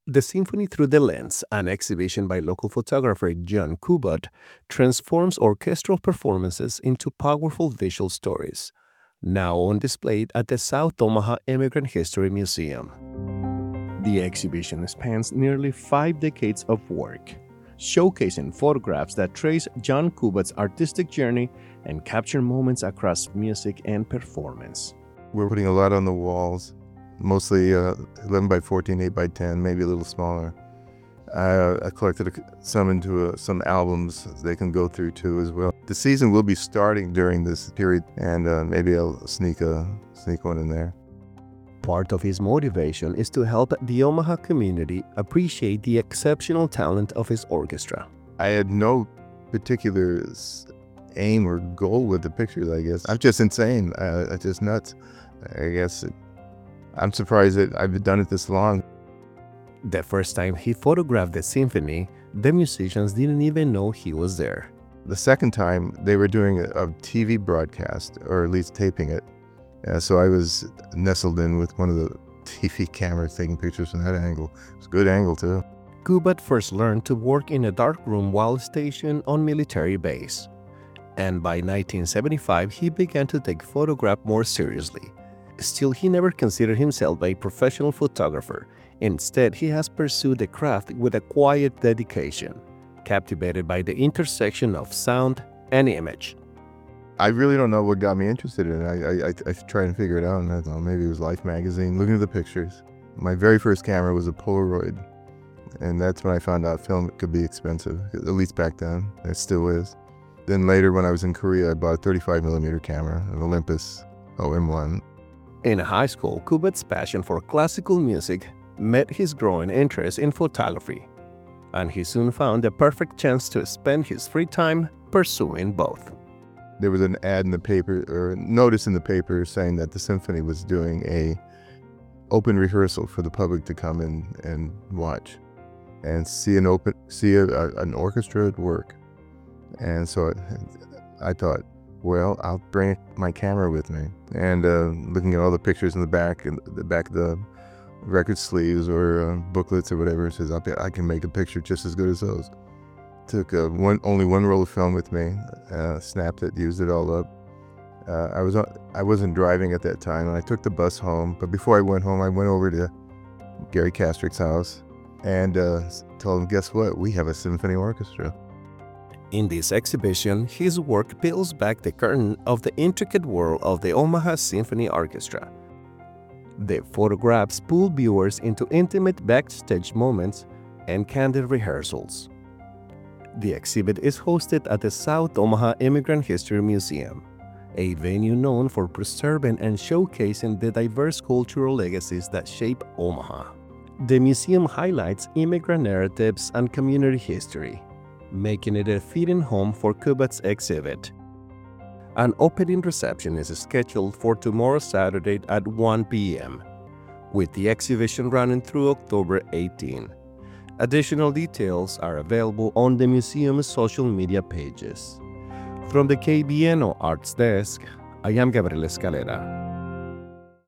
The Symphony Through the Lens, an exhibition by local photographer John Kubat, transforms orchestral performances into powerful visual stories, now on display at the South Omaha Immigrant History Museum. The exhibition spans nearly 5 decades of work, showcasing photographs that trace John Kubat's artistic journey and capture moments across music and performance. We're putting a lot on the walls, mostly 11 by 14, 8 by 10, maybe a little smaller. I collected some into some albums they can go through too as well. The season will be starting during this period, and maybe I'll sneak one in there. Part of his motivation is to help the Omaha community appreciate the exceptional talent of his orchestra. I had no particular aim or goal with the pictures, I guess. I'm just insane. I'm just nuts. I guess I'm surprised that I've done it this long. The first time he photographed the symphony, the musicians didn't even know he was there. The second time, they were doing a TV broadcast, or at least taping it. So I was nestled in with one of the TV cameras taking pictures from that angle. It was a good angle too. Kubat first learned to work in a dark room while stationed on military base. And by 1975, he began to take photographs more seriously. Still, he never considered himself a professional photographer. Instead, he has pursued the craft with a quiet dedication, captivated by the intersection of sound and image. I really don't know what got me interested in it. I tried to figure it out, and I thought maybe it was Life magazine, looking at the pictures. My very first camera was a Polaroid, and that's when I found out film could be expensive, at least back then. It still is. Then later, when I was in Korea, I bought a 35mm camera, an Olympus OM1. In high school, Kubat's passion for classical music met his growing interest in photography, and he soon found the perfect chance to spend his free time pursuing both. There was an ad in the paper, or a notice in the paper, saying that the symphony was doing a open rehearsal for the public to come in and watch and see an orchestra at work. And so I thought, well, I'll bring my camera with me. And looking at all the pictures in the back of the record sleeves or booklets or whatever, it says I can make a picture just as good as those. Took only one roll of film with me, snapped it, used it all up. I wasn't driving at that time, and I took the bus home. But before I went home, I went over to Gary Kastrick's house and told him, guess what? We have a symphony orchestra. In this exhibition, his work peels back the curtain of the intricate world of the Omaha Symphony Orchestra. The photographs pull viewers into intimate backstage moments and candid rehearsals. The exhibit is hosted at the South Omaha Immigrant History Museum, a venue known for preserving and showcasing the diverse cultural legacies that shape Omaha. The museum highlights immigrant narratives and community history, making it a fitting home for Kubat's exhibit. An opening reception is scheduled for tomorrow Saturday at 1 p.m., with the exhibition running through October 18. Additional details are available on the museum's social media pages. From the KBNO Arts Desk, I am Gabriel Escalera.